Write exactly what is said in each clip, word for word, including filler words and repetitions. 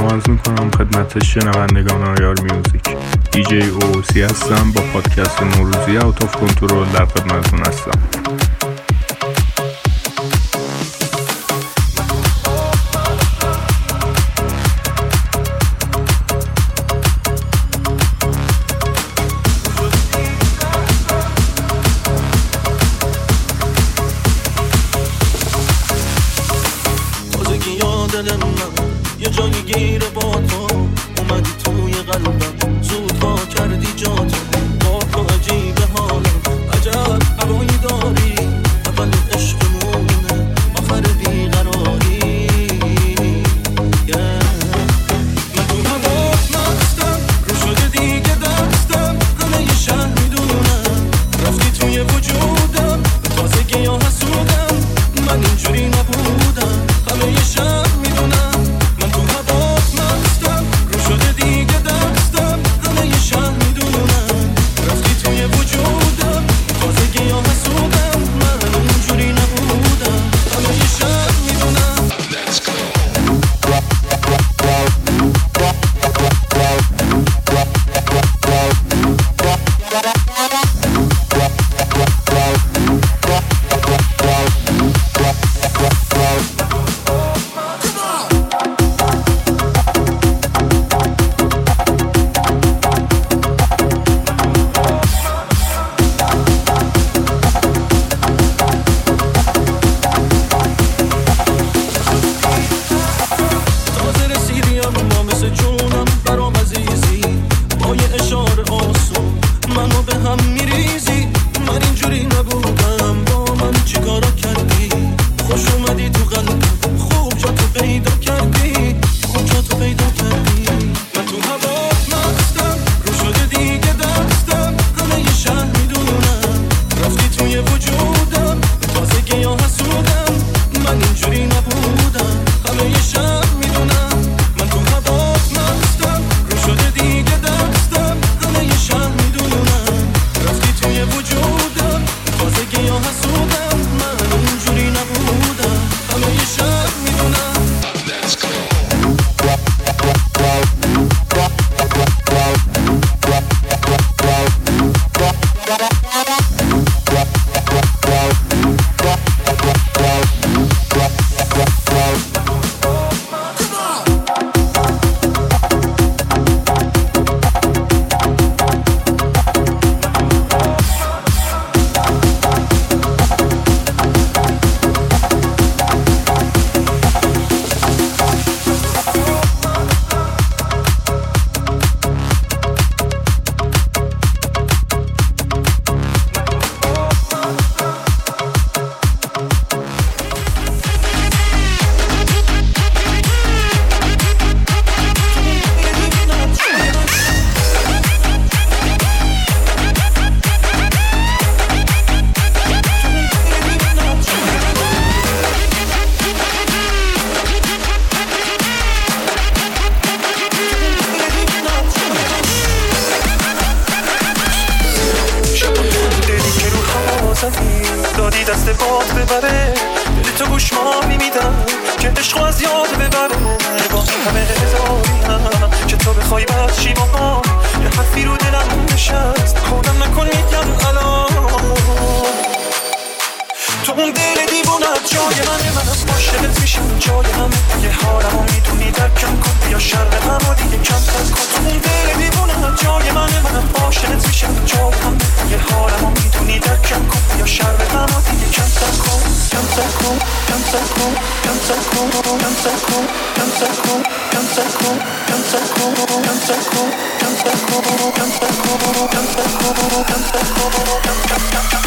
سلام عرض میکنم خدمت شنوندگان آیار میوزیک. دی جی اوسی هستم با پادکست نوروزی اوت آف کنترل در خدمتتون هستم. یه جایی گیره با تو اومدی توی قلبم، زود با کردی جاتو با تو عجیبه حالم، عجب هوایی داری اول عشقمونه آخر بیقراری. yeah. من تو هوات مستم رو شده دیگه دستم، همه یه شهر میدونم رفتی توی وجودم، تازگی یا حسودم من اینجوری نبودم، همه یه شهر میدونم من تو هوات مستم رو شده دیگه دستم، همه یه شهر میدونم رفتی توی وجودم، تازگی یا حسودم من اینجوری نبودم، همه یه شهر میدونم. Let's go. دادی دست باد ببره دلی تو گوش ما میمیدم که عشق از یاد ببره با این همه هزاریم که تو بخوای بد چی با ما یه حرفی رو دلم نشست خودم نکن میگم الان تو اون دل دیوونت جای منه، منم عاشقت میشم جای همه یه حالمو میتونی درکم کن بیا شر همو دیگه کم تر کن تو اون دل دیوونت جای منه، منم عاشقت میشم جای همه یه حالمو میتونی درکم کن بیا شر همو دیگه کم تر کن کم تر کن کم تر کن کم تر کن کم تر کن کم تر کن کم تر کن کم تر کن کم تر کن کم تر کن کم تر کن کم تر کن کم تر کن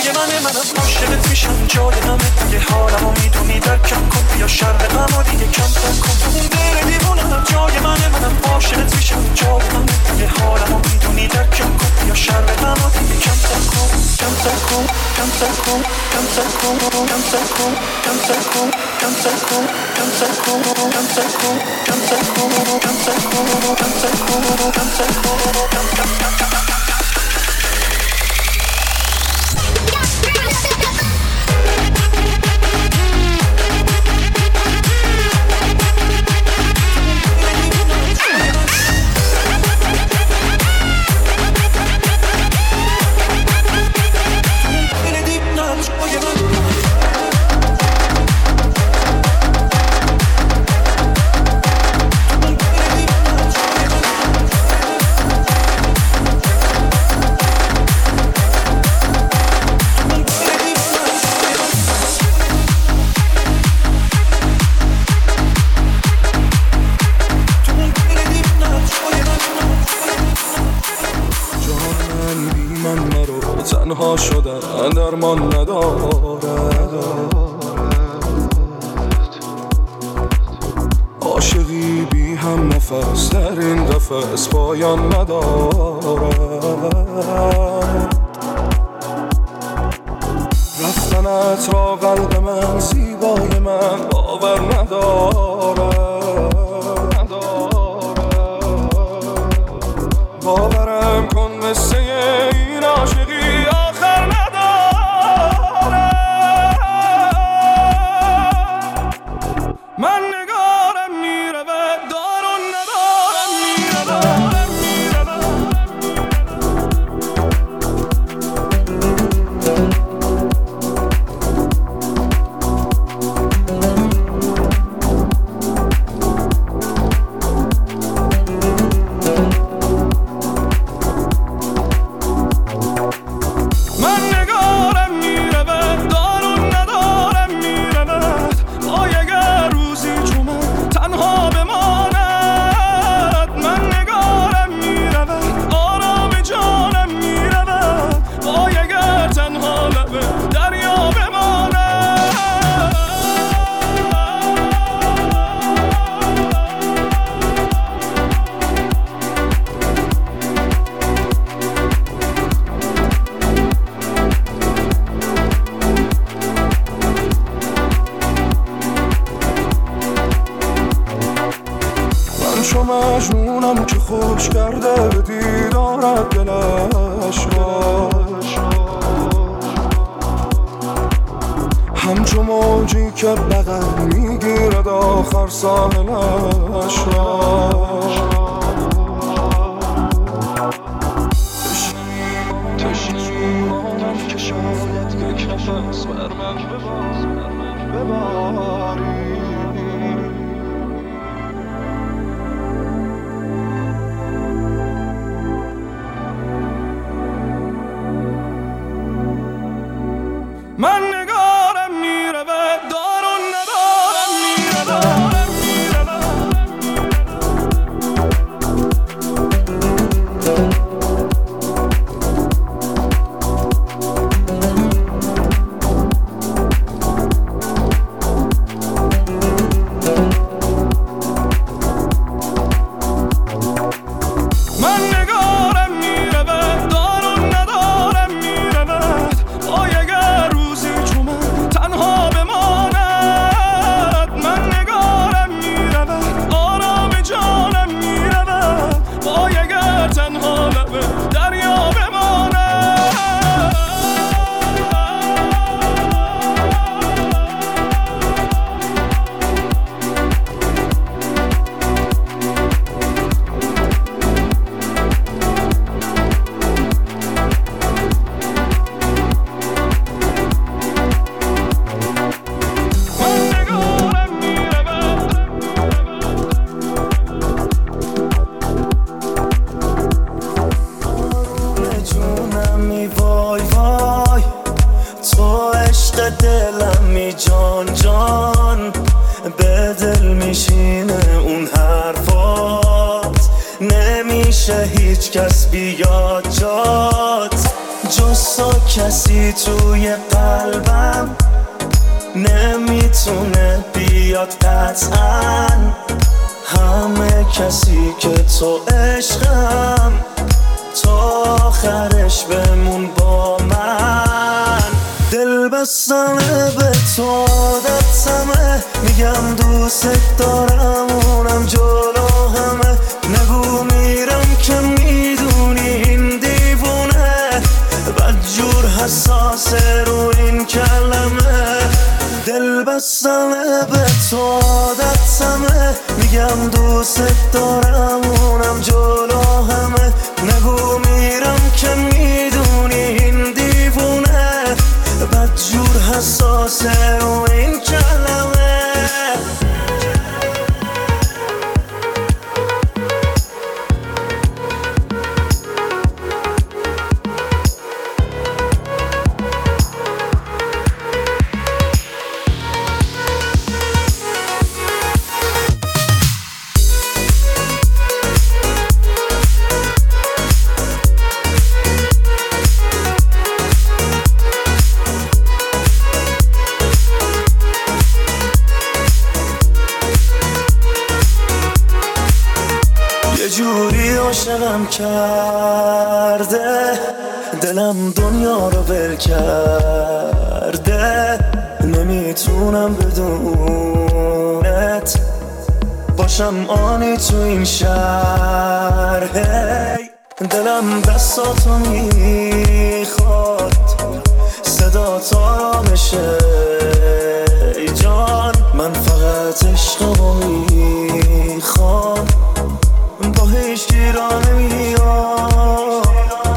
جای منه، منم عاشقت میشم جای همه. اگه حالمو میدونی درکم کن، بیا شر غمو دیگه کم تر کن. تو اون دل دیوونم جای منه، منم عاشقت میشم جای همه. اگه حالمو میدونی درکم کن، بیا شر غمو دیگه کم تر کن. کم تر کن کم تر کن کم تر کن کم تر کن کم تر کن کم تر کن کم تر کن کم تر کن کم تر کن کم تر کن کم تر کن کم تر کن. تنها شدن درمان ندارد، عاشقی بی هم نفس در این قفس پایان ندارد. رفتنت را قلب من زیبای من باور ندارد. باورم کن مثل این عاشقی آخر نداره. من نگارم میره و دارون ندارم میره مجنونم که خوش کرده به دیدارت دلش را، همچو موجی که بغل میگیرد آخر ساحلش را. تشنه میمانم که شاید یک نفس بر من بباری. من نگارم میره و دارون ندارم میره دلمی جان جان به دل میشینه اون حرفات، نمیشه هیچ کس بیاد جات. جز تو کسی توی قلبم نمیتونه بیاد قطعا. همه کسی که تو عشقم، تا آخرش بمون با من. دل بستنه به تو عادتمه، میگم دوست دارم اونم جلو همه. نگو میرم که میدونی این دیوونه، بدجور حساسه رو این کلمه. دل بستنه به تو عادتمه، میگم دوست دارم اونم جلو همه. نگو میرم که میدونی این دیوونه، بدجور حساسه رو این کلمه. یه جوری عاشقم کرده، دلم دنیا رو ول کرده. نمیتونم بدونت باشم آنی تو این شهر. دلم دستاتو میخواد، صدا تا بشه ای جان. من فقط عشقمو میخوام، با هیچ گیرا نمیاد.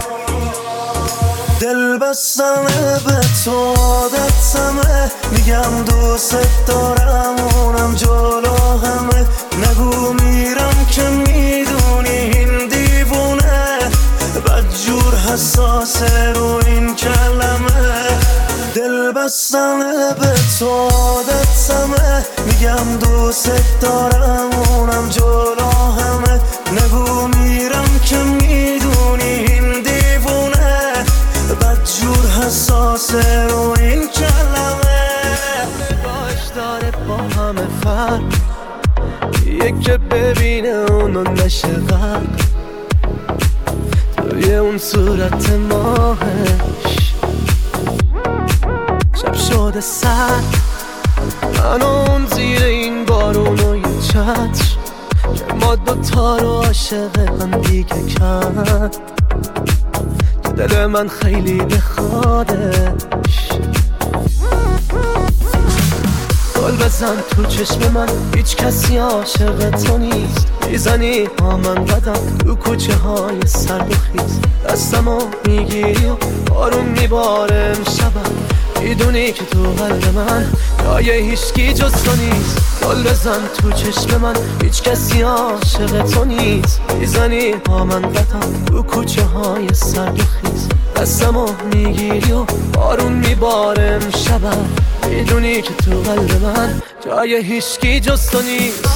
دل بستنه به تو عادتمه، میگم دوست دارم اونم جلو همه. نگو میرم که میدونی این دیوونه، بدجور حساسه رو این کلمه. دل بستنه به تو عادتمه، میگم دوست دارم اونم جلو همه. نگو میرم که میدونی این دیوونه، بدجور حساسه رو این کلمه. نگاهش داره با همه فرق، یکی ببینه اونو نشه غرق توی اون صورت ماهش. شب شده سر من اون زیر این بارون و یه چتر، که ما دوتا رو عاشق هم دیگه کرد. که دل من خیلی بخوادش، گل بزن تو چشم من، هیچ کسی عاشق تو نیست. میزنی با من قدم تو کوچه های سرد و خیز، دستمو میگیری و بارون میباره امشبم. میدونی که تو قلب من جای هیچکی جز تو نیست. گل بزن تو چشم من، هیچ کسی عاشق تو نیست. میزنی با من قدم تو کوچه های سرد و خیز، دستمو میگیری و بارون میباره امشبم. میدونی که تو قلب من جای هیچکی جز تو نیست.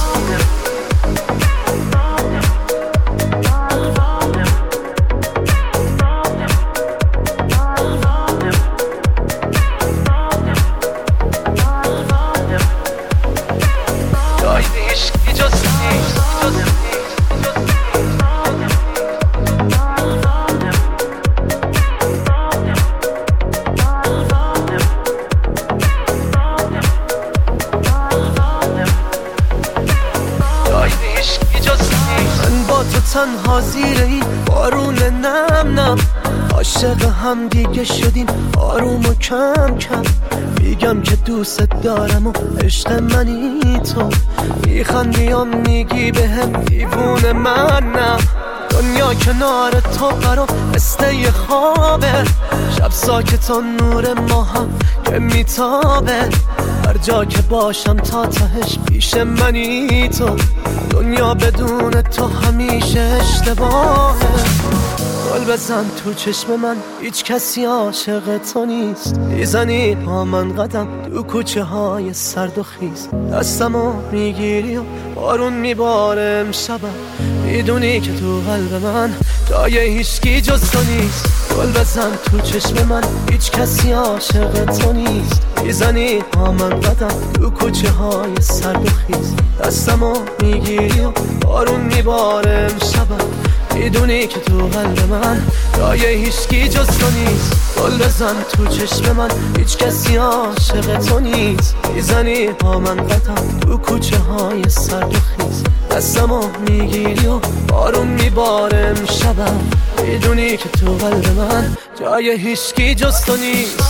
تنها زیر این بارون نم نم، عاشق هم دیگه شدیم آروم و کم کم. میگم که دوست دارم و عشق منی تو، میخندیم میگی به هم دیوونه منم. دنیا کنار تو برام مثل یه خوابه، شب ساکت و نور ما هم که میتابه. هر جا که باشم تا تهش پیش منی تو، دنیا بدون تو همیشه اشتباهه. گل بزن تو چشم من، هیچ کسی عاشق تو نیست. میزنی با من قدم تو کوچه های سرد و خیز، دستمو میگیری و بارون میباره امشبم. میدونی که تو قلب من جای هیچکی جز تو نیست. گل بزن تو چشم من، هیچ کسی عاشق تو نیست. میزنی با من قدم تو کوچه های سرد و خیز، دستمو میگیری و بارون میباره امشبم. میدونی که تو قلب من جای هیچکی جز تو نیست. گل بزن تو چشم من، هیچ کسی عاشق تو نیست. میزنی با من قدم تو کوچه های سرد و خیز، دستمو میگیری و بارون میباره امشبم. میدونی که تو قلب من جای هیچکی جز تو نیست.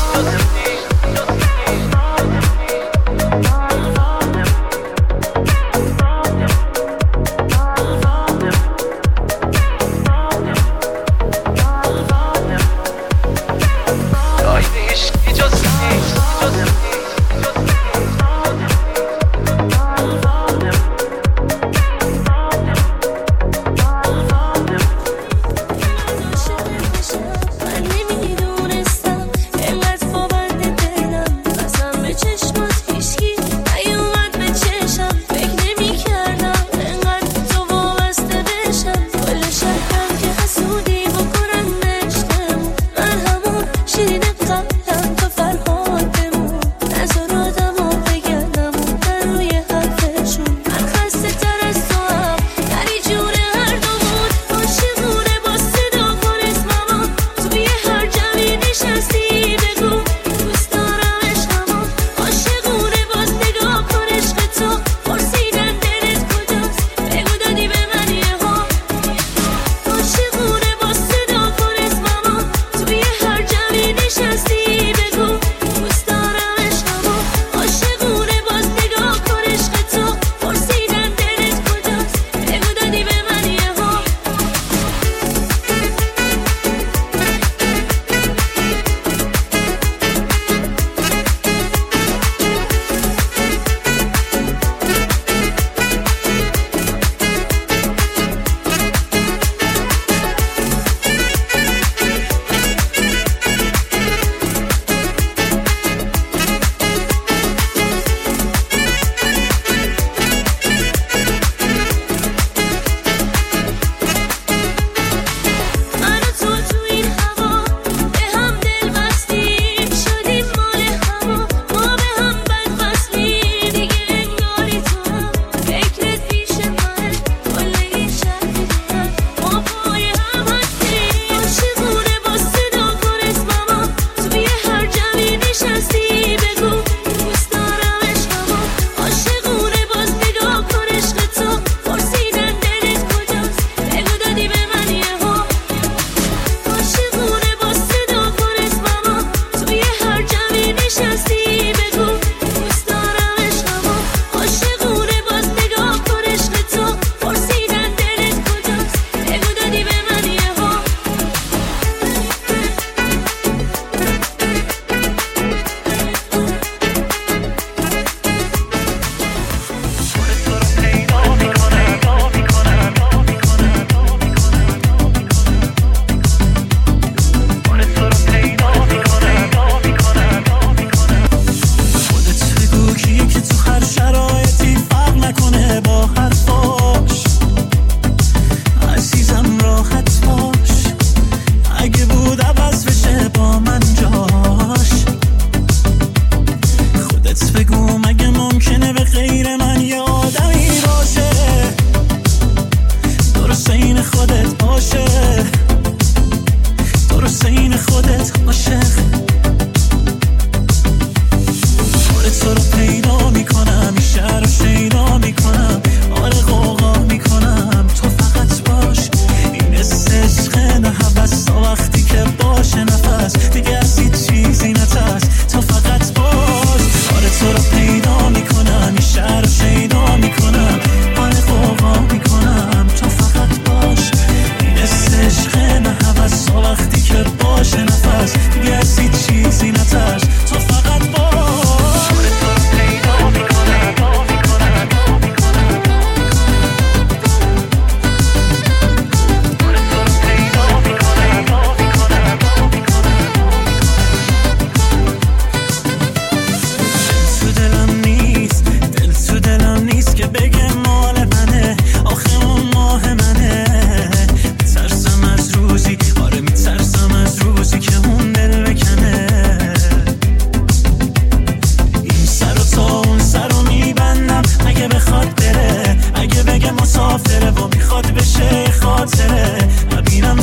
من نمیدونستم اینقدر با بنده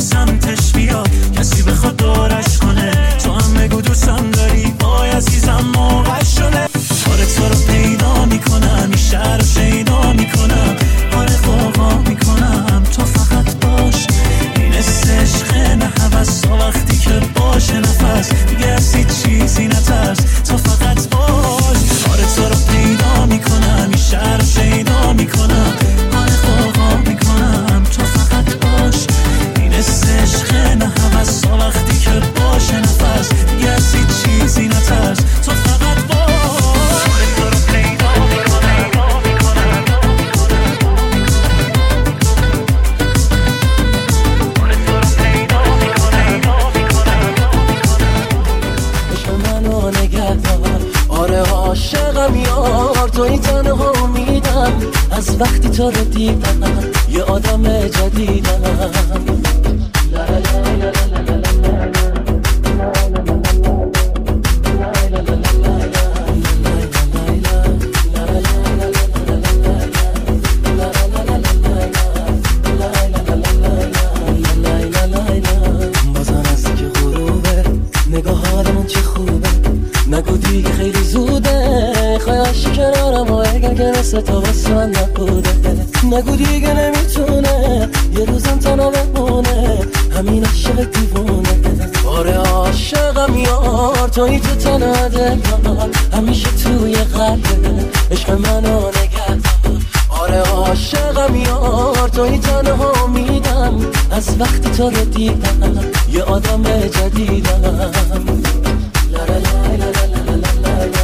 سمتش بیاد، کسی بخواد دورش کنه. تو هم بگو دوستم داری، وای عزیزم موقع شده. آره تو رو پیدا میکنم، این شهر رو شیدا میکنم، آره قوقا میکنم تو فقط باش. این عشق نه هوس، وقتی که باشه نفس دیگه از هیچ چیزی نترس، تو فقط باش. آره تو رو پیدا میکنم، این شهر رو شیدا میکنم، آره قوقا میکنم تو فقط باش. این عشق نه هوس، وقتی که باشه نفس دیگه از هیچ چیزی نترس، تو فقط باش. عاشقم یار، توی تنها امیدم، از وقتی تو رو دیدم یه آدم جدیدم. لا لا لا لا لا لا بازم از که غروبه نگاه حالمون چه خوبه، نگو دیگه خیلی زوده، خواهش کنارم و اگر که مثل تو واسه من نبوده. نگو دیگه نمیتونه یه روزم تنها بمونه، همین عاشق دیوونه. آره عاشقم یار، توی تو تنها دلم، همیشه توی قلبه عشق منو نگه دار. آره عاشقم یار، توی تنها امیدم، از وقتی تو رو دیدم یه آدم جدیدم. لا لا لا لا لا لا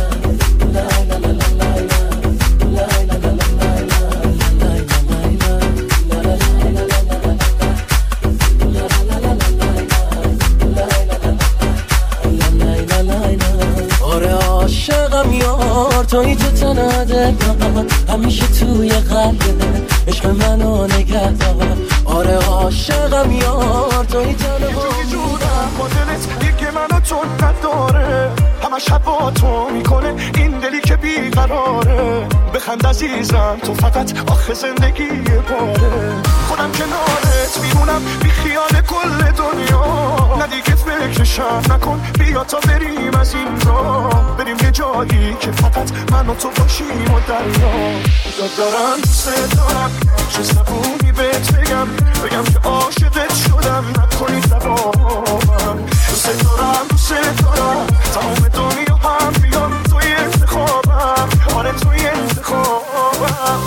عاشقم یار، توی تو تنها دلم، همیشه توی قلبه عشق منو نگه دار. آره عاشقم یار، توی تنها جونم با دلت دیگه منو تو نداره، همه شب با تو میکنه این دلی که بیقراره. بخند عزیزم تو فقط آخه زندگی باره، خودم کنارت میمونم بی خیال کل دنیا. نه دیگه فکرشم نکن، بیا تا بریم از این راه، بریم یه جایی که فقط من و تو باشیم و دریا. دوست دارم دوست دارم، چه زبونی بهت بگم، بگم که عاشقت شدم نکنی دبابم. دوست دارم دوست دارم، تمام دنیا هم بیان توی انتخابم، آره توی انتخابم.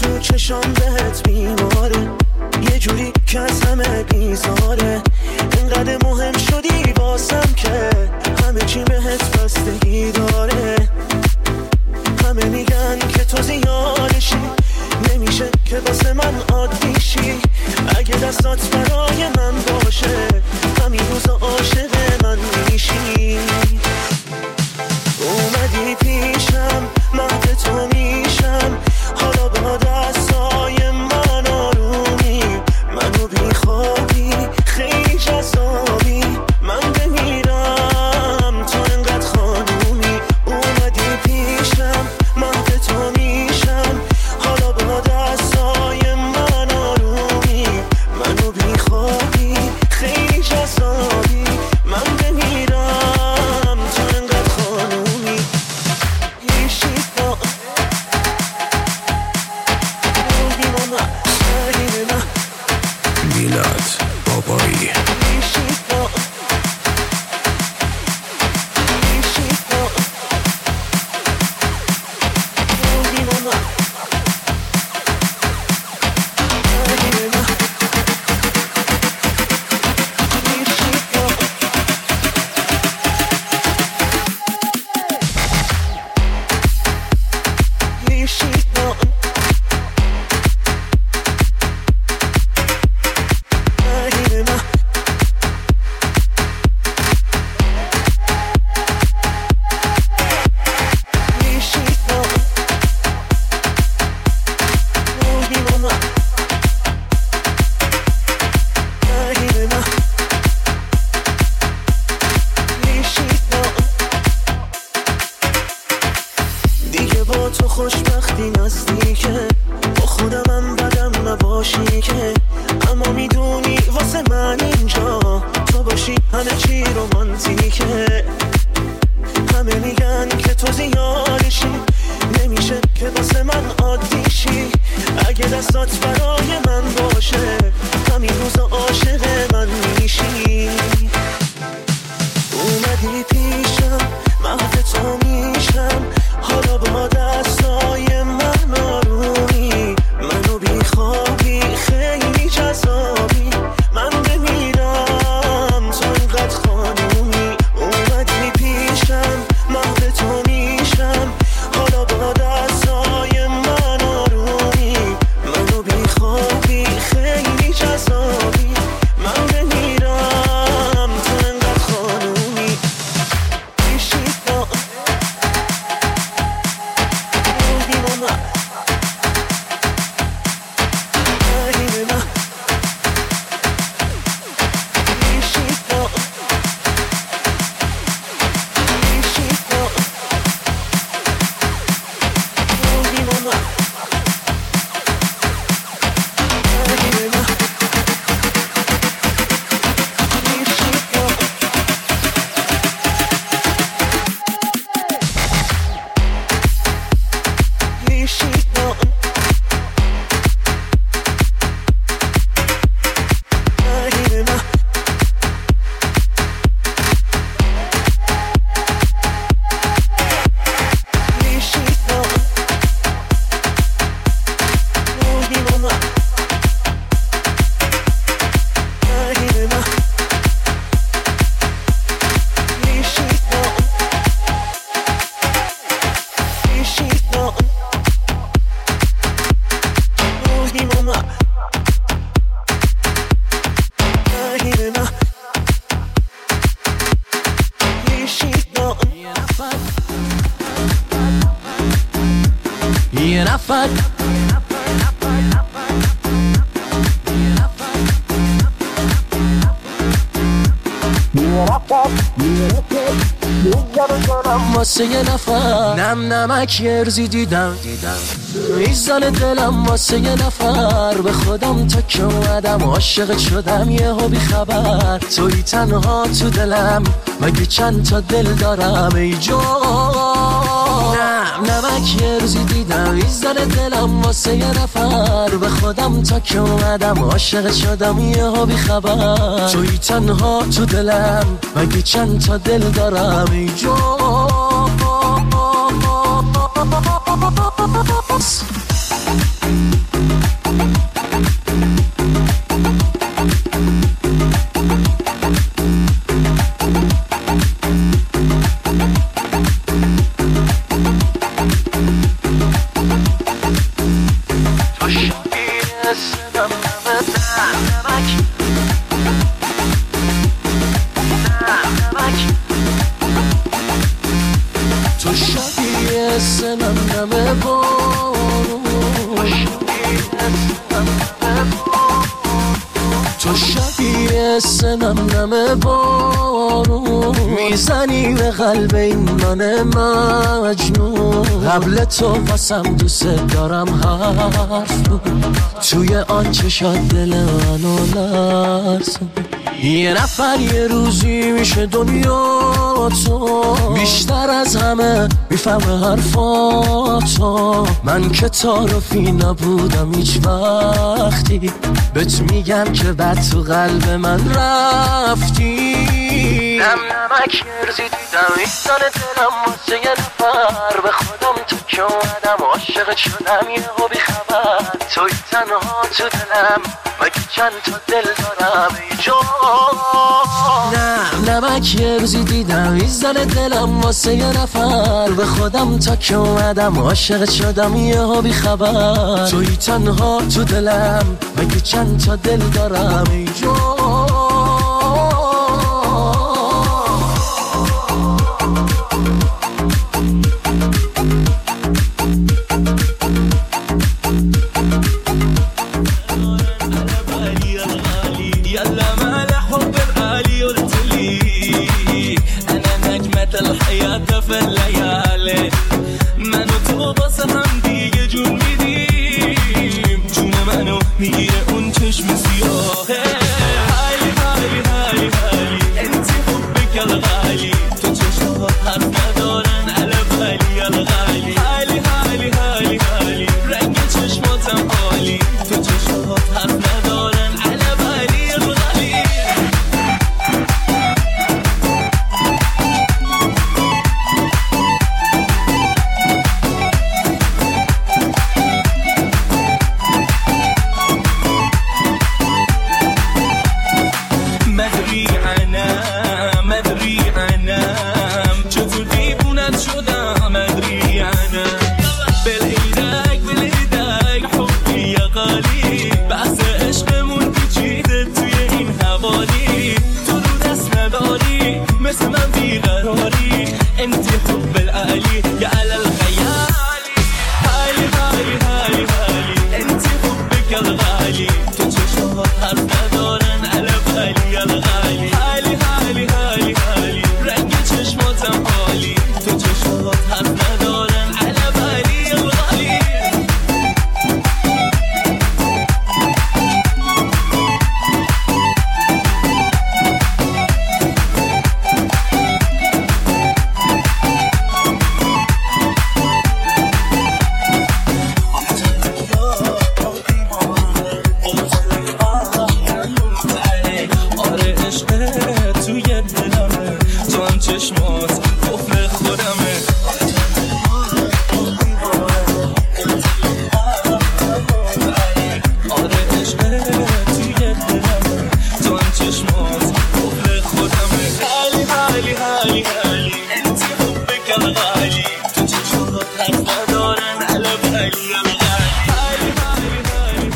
تو چشام بهت بیماره، یه جوری که از همه بیزاره. اینقدر مهم شدی واسم که همه چی بهت بستگی داره. همه میگن که تو زیادشی، نمیشه که واسه من عادی شی. اگه دستات برای من باشه همین روزا عاشق من میشی. اومدی پیشم مهد تو میشم، حالا با دستای من آرومی. منو بیخوابی خیلی جذابی، من بمیرم تو انقدر خانومی. اومدی پیشم مهد تو میشم، حالا با دستای من آرومی. منو بیخوابی خیلی جذابی، من بمیرم تو انقدر خانومی. میلاد بابایی تو خوشبختی نزدیکه، با خودمم بدم نباشی که. اما میدونی واسه من اینجا تو باشی همه چی رومانتیکه. همه میگن که تو زیادشی، نمیشه که واسه من عادی شی. اگه دستات برای من باشه همین روزا عاشق من میشی. اومدی پیشم مهد تو میشم، حالا با دستای من آرومی. منو بیخوابی خیلی جذابی، من بمیرم تو انقدر خانومی. اومدی پیشم مهد تو میشم، حالا با دستای من آرومی. منو بیخوابی خیلی جذابی، من بمیرم تو انقدر خانومی. یه نفر واسه یه نفر نم نمک یه روزی دیدم میزان دلم واسه یه نفر. به خودم تا که اومدم عاشق شدم یه ها بی خبر. توی تنها تو دلم مگه چند تا دل دارم ای جان. نم نمک یه روزی دیدم میزان دلم واسه یه نفر. به خودم تا که اومدم عاشق شدم یه ها بی خبر. توی تنها تو دلم مگه چند تا دل دارم ای جان. سنم نمه نمک نمک تو شبیه سنم نمه بارون تو شبیه سنم نمه بارون میزنی به قلب این من مجنون قبل تو واسم دوست دارم حرف توی آن چشات دل منو لرزون یه نفر یه روزی میشه دنیا تو بیشتر از همه میفهمه حرفاتو من که تعارفی نبودم هیچ وقتی بهت میگم که بعد تو قلب من رفتی نم نمک ارزی دیدم ایستان دلم واسه یه نفر به خودم تو که اومدم عاشق شدم یه ها بی خبر توی تنها تو دلم مگه چند تا دل دارم ای جان نه نمک ارزی دیدم ایستان دلم واسه یه نفر به خودم تا که اومدم عاشق شدم یه ها بی خبر توی تنها تو دلم مگه چند تا دل دارم ای جان الحياة في الليالي من و تو واسه هم دیگه جون میدیم جون منو میگیره اون چشم سیاهه حالی حالی حالی حالی انتی حبک الغالی تو چشمات حرف ندارن علب حالی الغالی حالی حالی حالی حالی رنگ چشماتم حالی تو چشمات حرف ندارن علب حالی الغالی انت حب العالي يا على الخيالي هالي هالي هالي هالي انت حبك الغالي تشوفها حرف ندارن على بالي الغالي هالي هالي هالي هالي رنگ چشماتم حالی تو چشمات حرف ندارن على بالي الغالي چشمات قفل خودمه آره عشقه توی دلمه تو هم چشمات قفل خودمه حالی حالی حالی حالی انتی حبک الغالی تو چشمات حرف ندارن علب حالی الغالی حالی حالی حالی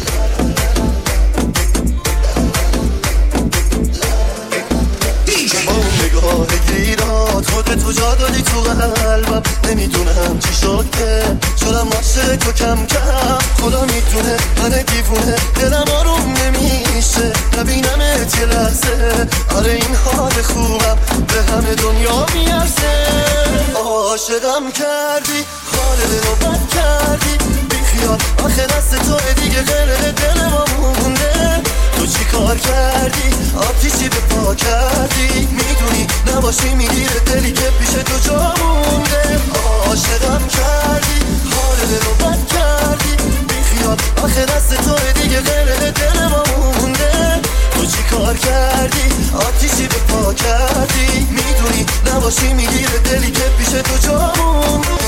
خودت تو جا دادی تو قلبم نمیدونم چی شد که شدم عاشق تو کم کم خدا میدونه من دیوونه دلم آروم نمیشه نبینمت یه لحظه آره این حال خوبم به همه دنیا میارزه عاشقم کردی حال دلو بد کردی بیخیال آخه دست تو دیگه غیر دل ما مونده تو چی کار کردی آتیشی به پا کردی میدونی نباشی میگیره دلی که پیش تو جا مونده عاشقم کردی حال دلو بد کردی بیخیال آخه دست تو دیگه غیر دل ما مونده تو چی کار کردی آتیشی به پا کردی میدونی نباشی میگیره دلی که پیش تو جا مونده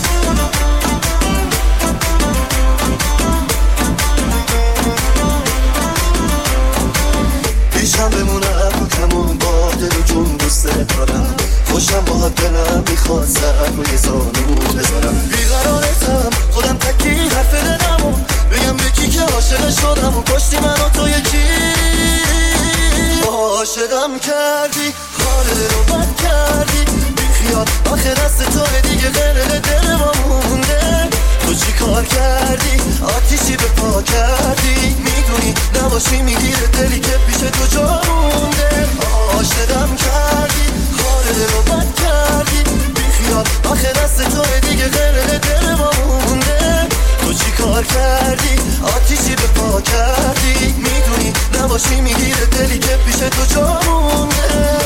پیشم بمونم تو کمون با دل و جون دوست دارم خوشم با دلم میخواد سر روی زانو بذارم بیقرارتم خودم تکی حرف دلمو بگم به کی که عاشق عاشقم کردی حال رو بد کردی بیخیال آخه دست تو دیگه غرق دل ما مونده تو چی کار کردی آتیشی به پا کردی میدونی نباشی میگیره دلی که پیش تو جا مونده عاشقم کردی حال رو بد کردی بیخیال آخه دست تو دیگه غرق دل ما مونده تو چی کار کردی آتیشی به پا کردی میدونی نباشی میگیره دلی که پیش تو جا مونده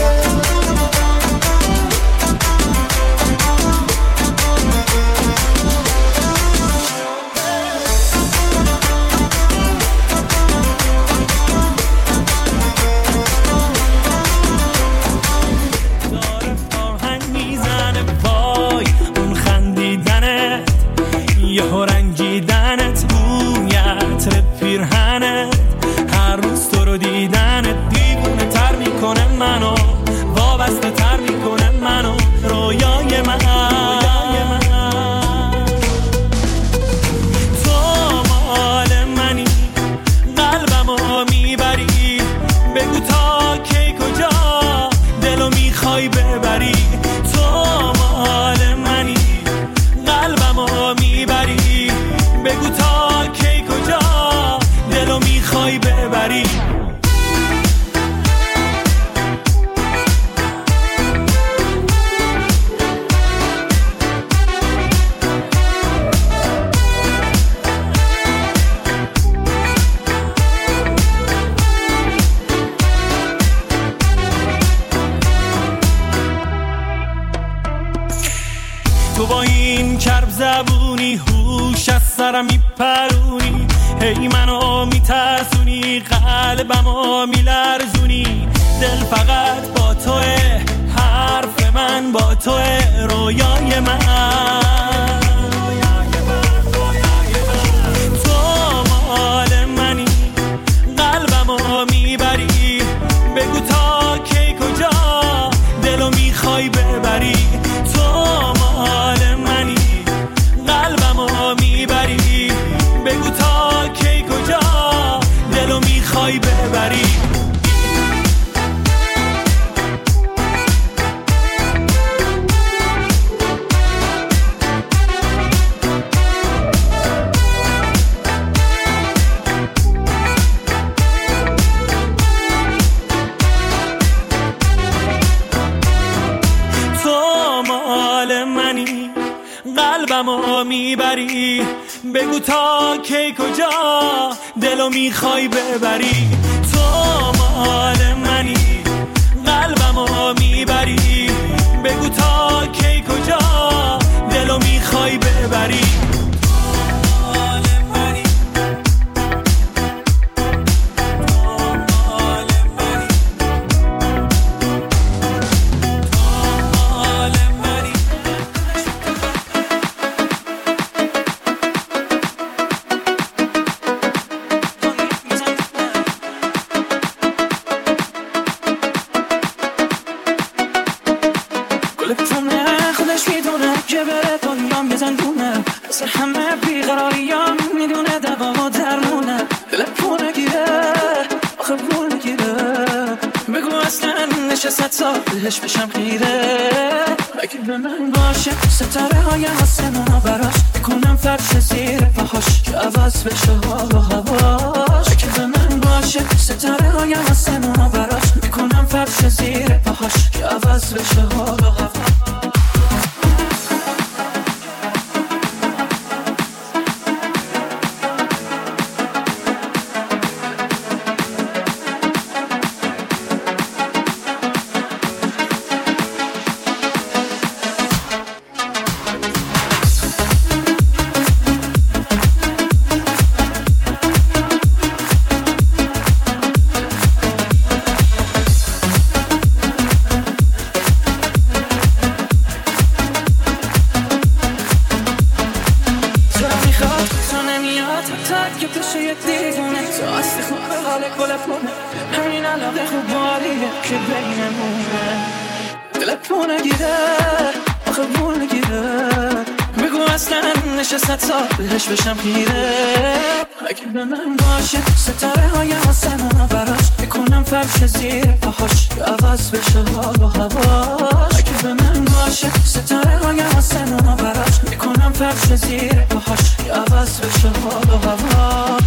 تو با این کرب زبونی هوش از سرم میپرونی هی منو میترسونی قلبمو میلرزونی دل فقط با توه حرف من با توه رویای من تو مال منی قلبمو میبری بگو تا کی کجا دلو میخوای ببری تو مال منی قلبمو میبری بگو تا کی کجا دلو میخوای ببری قلبمو میبری بگو تا کی کجا دلو میخوای ببری تو مال منی قلبمو میبری بگو تا کی کجا دلو میخوای ببری بهش بشم خیره اگه به من باشه ستاره های آسمونا براش بکنم فرش زیر پاهاش که عوض بشه حال و هواش اگه به من باشه ستاره های آسمونا براش بکنم فرش زیر پاهاش که عوض بشه حال و هواش بهش بشم خیره اگه به من باشه ستاره های آسمون براش بکنم فرش زیر پاهاش که عوض بشه حال و هواش. اگه به من باشه ستاره های آسمون براش بکنم فرش زیر پاهاش که عوض بشه حال و هواش.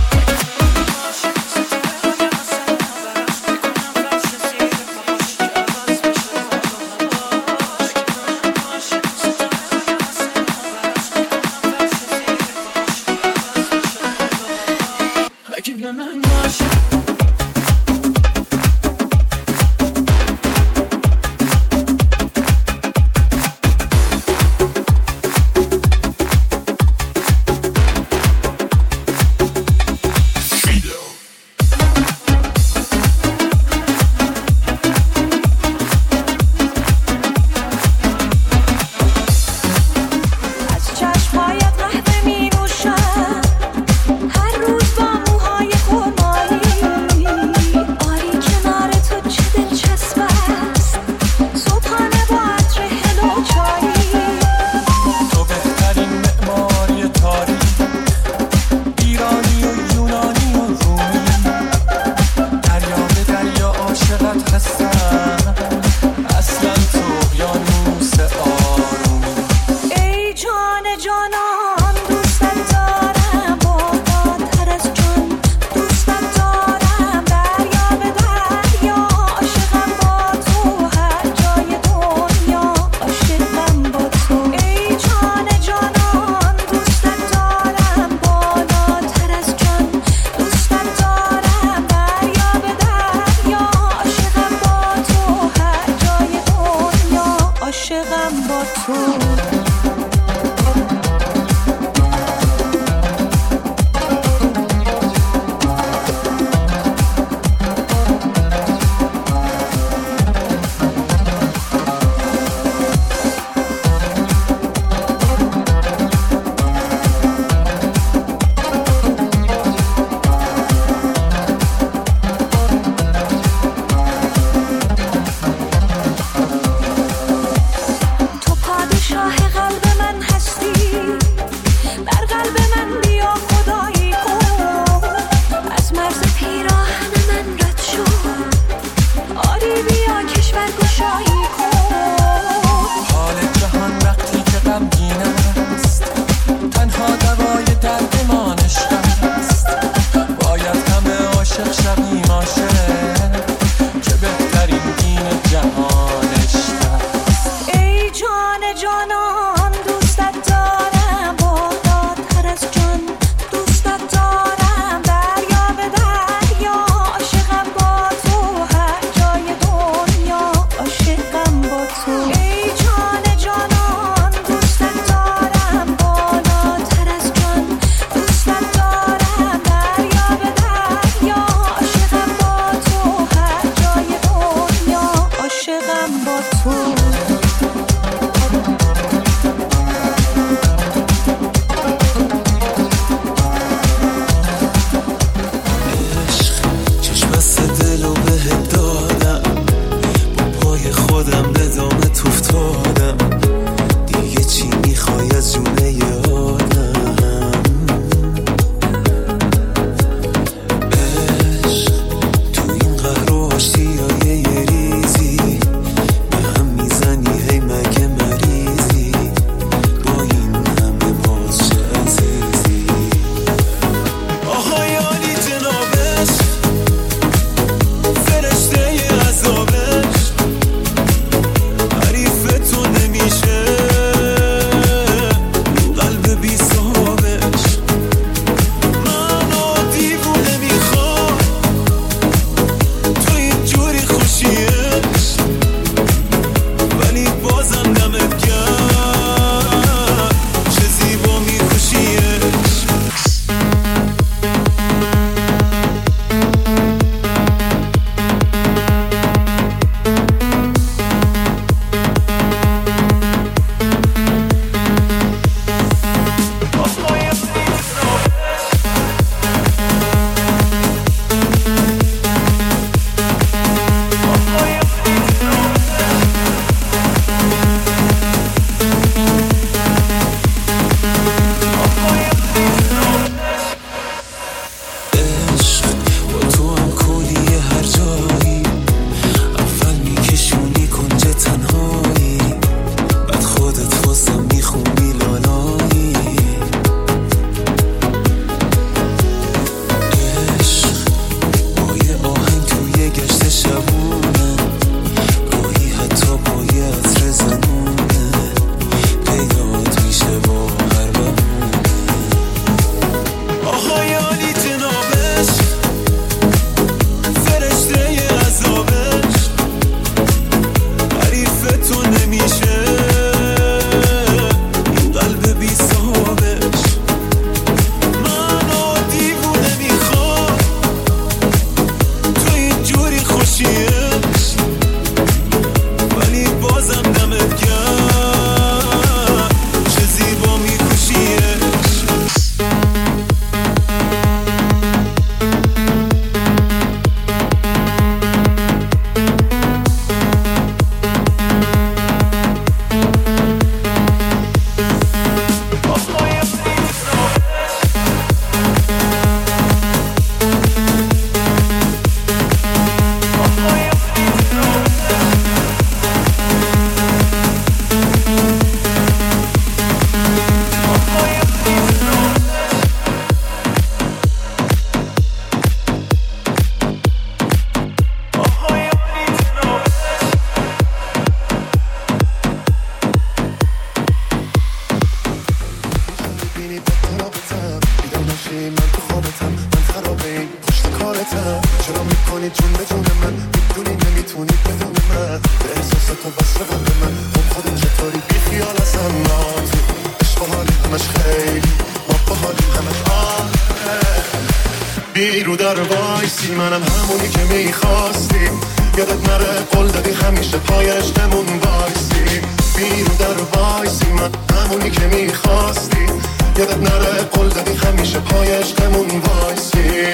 کارتم من خرابه این پشت کارتم چرا میکنی جون به جون من میدونی نمیتونی بدون من به احساس تو بسته بود من خب خودت چطوری بی خیال ازم ما تو عشق و حالیم همش خیلی ما با حالیم همش آره بیرو در وایسی منم همونی که میخواستی یادت نره قول دادی همیشه پای عشقمون وایسی بیرو در وایسی من همونی که میخواستی یادت نره قول دادی همیشه پای عشقمون وایسی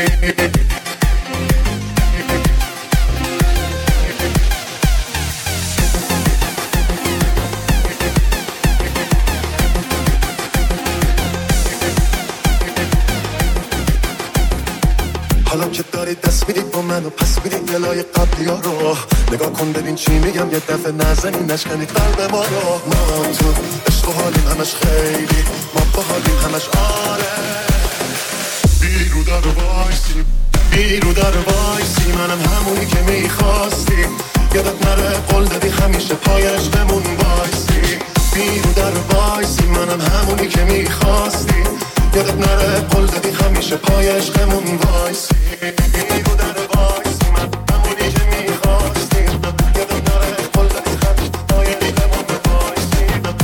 حالا که داری دست میدید با من و پس میدید دلای قبلی ها رو نگاه کن ببین چی میگم یه دفعه نزنی نشکنی قلب ما رو ما تو عشق و حالیم همش خیلی ما با حالیم همش آره بیرو در وایسی بیرو در وایسی منم همونی که میخواستی یادت نره قول دادی همیشه پای عشقمون وایسی بیرو در وایسی منم همونی که میخواستی یادت نره قول دادی همیشه پای عشقمون وایسی بیرو در وایسی من همونی که میخواستی یادت نره قول دادی همیشه پای عشقمون وایسی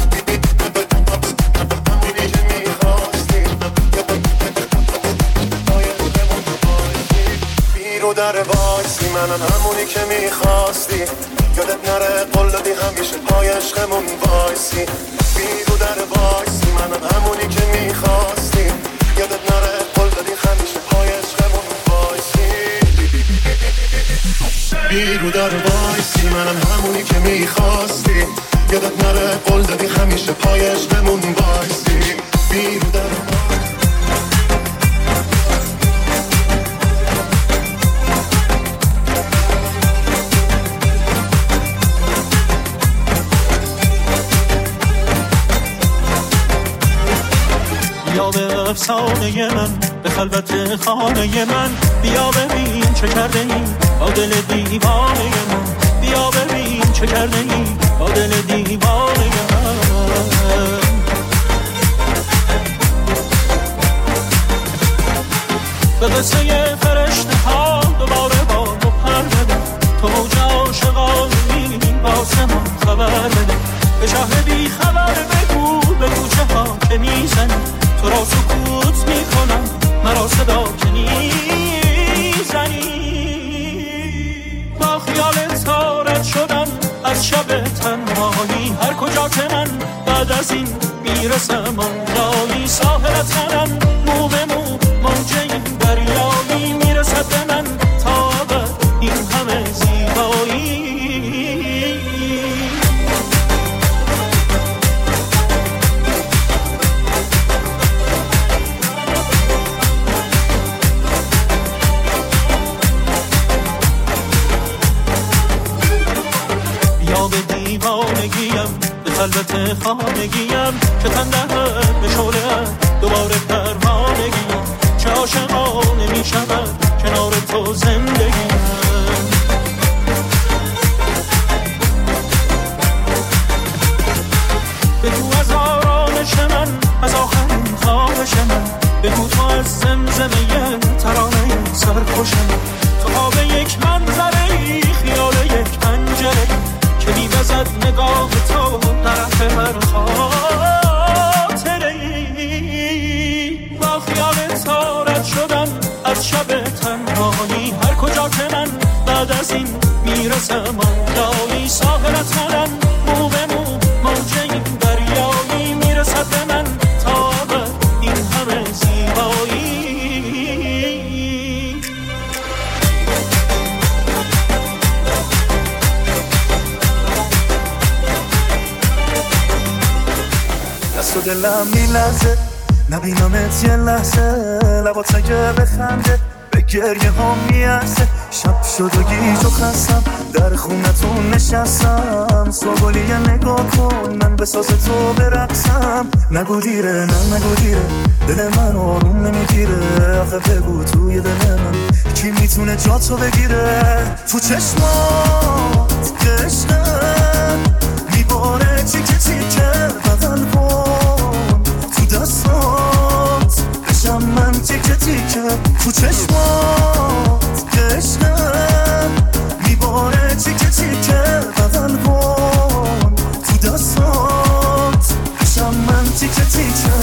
همونی که میخواستی پای عشقمون وایسی بیرو در وایسی منم همونی که میخواستی یادت نره قول دادی همیشه پای عشقمون وایسی بیرو در وایسی منم همونی که میخواستی یادت نره قول دادی همیشه پای عشقمون وایسی بیرو در وایسی منم همونی که میخواستی یادت نره قول دادی همیشه پای عشقمون وایسی بیرو در بیا به افسانه من به خلوت خانه من بیا ببین چه کرده ای با دل دیوانه من بیا ببین چه کرده ای با دل دیوانه من به قصه فرشته ها دوباره با تو پر بده تو موج عاشقانی واسه ما خبر بده به شهر بی خبر بگو بگو چه ها که میزنی تو را سکوت میکنم مرا صدا که نیزنی با خیالت تارت شدم از شب تنهایی هر کجا که من بعد از این میرسم آنجایی ساحلت منم مو به مو موج این دریایی میرسد به من تا ابد این همه زیبایی دیوانگیم به خلوت خانگیم که تندهد به شعله‌ات دوباره پروانگیم چه عاشقانه می شود کنار تو زندگیم بگو از آرامش من از آخرین خواهش من بگو تو از زمزمه ترانه سرخوش من تو آب یک منظره خیال یک پنجره که می‌وزد نگاه تو در هر خاطره با خیال تارت شدم از شب تنهایی هر کجا که من بعد از این میرسم آنجایی ساحلت منم مو به مو موج این دریایی میرسد به من تا ابد این همه زیبایی تو دلم میلرزه نبینمت یه لحظه لبات اگه بخنده به گریه ها میارزه شب شد و گیج و خستم در خونتون نشستم سوگلی نگاه کن من به ساز تو برقصم نگو دیره نه نگو دیره دل من آروم نمیگیره آخه بگو توی دل من کی میتونه جا تو بگیره تو چشمات عشقم میباره چیکه چیکه بدن کن تو دستات بشم من تیکه تیکه تو چشمات که عشقم میباره تیکه تیکه بغل کن تو دستات بشم من تیکه تیکه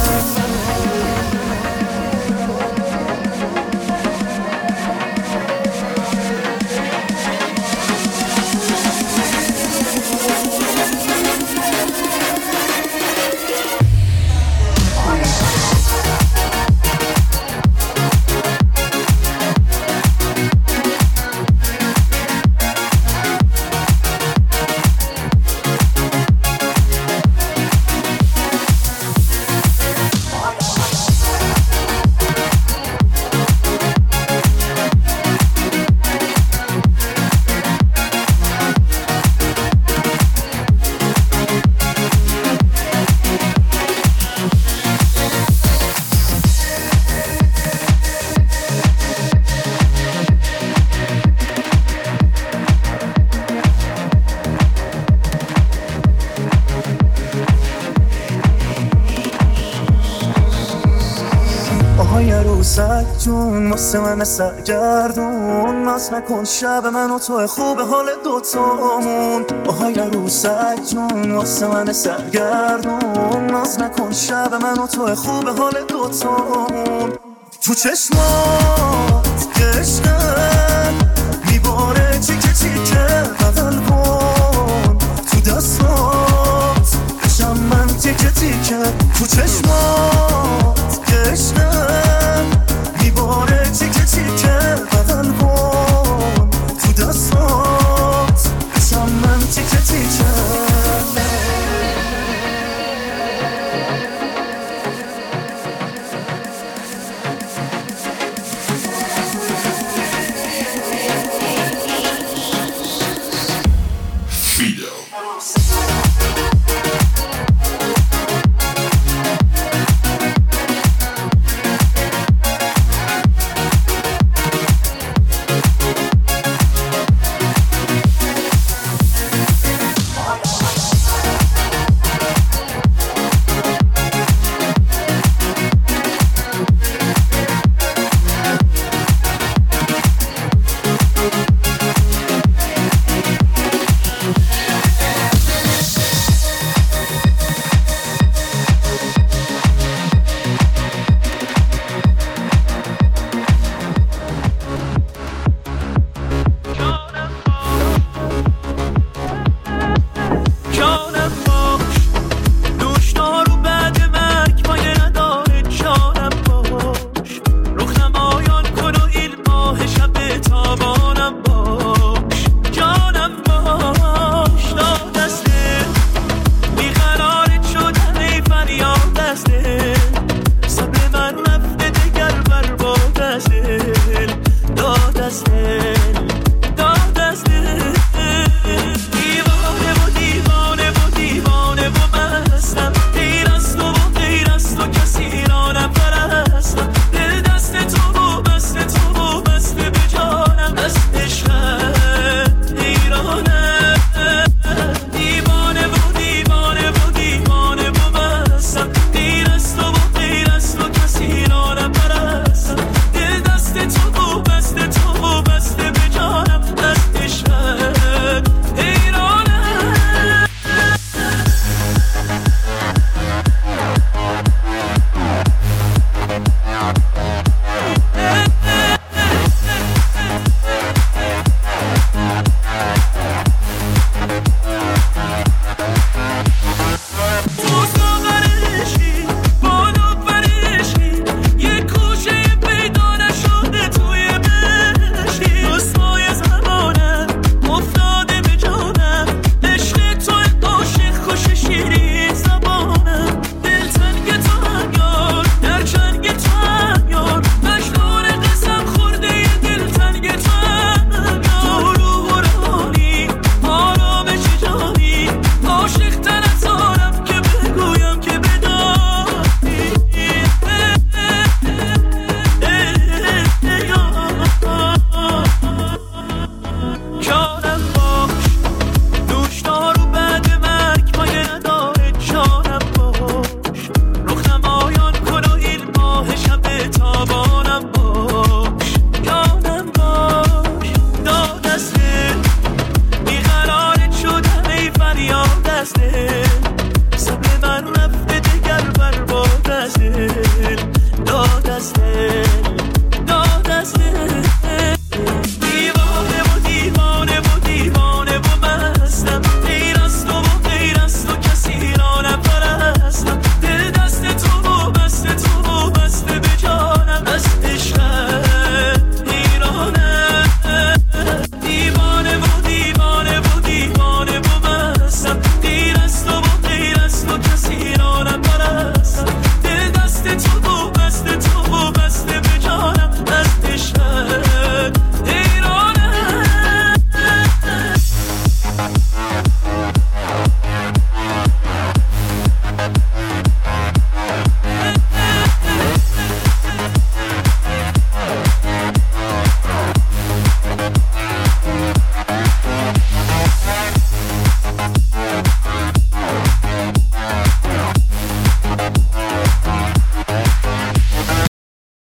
جون واسه من سرگردون ناز نکن شب من و تو خوب حال دوتامون آهای عروسک جون واسه من سرگردون ناز نکن شب من و تو خوب حال دوتامون تو چشمات